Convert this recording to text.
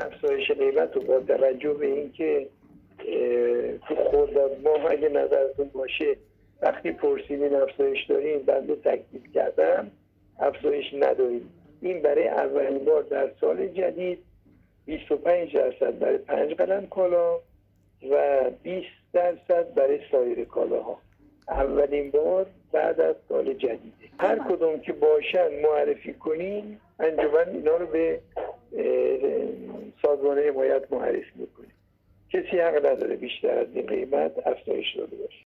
افزایش قیمت رو با توجه به اینکه تو خرداد ماه اگه نظرتون باشه وقتی پرسیدین افزایش داریم بنده تکذیب کردم افزایش نداریم. این برای اولین بار در سال جدید 25% برای 5 قلم کالا و 20% برای سایر کالاها، اولین بار بعد از سال جدیده. هر کدوم که باشن معرفی کنین، انجمن اینا رو به سازمان حمایت معرفی میکنه. کسی حق نداره بیشتر از این قیمت افزایش داده باشه.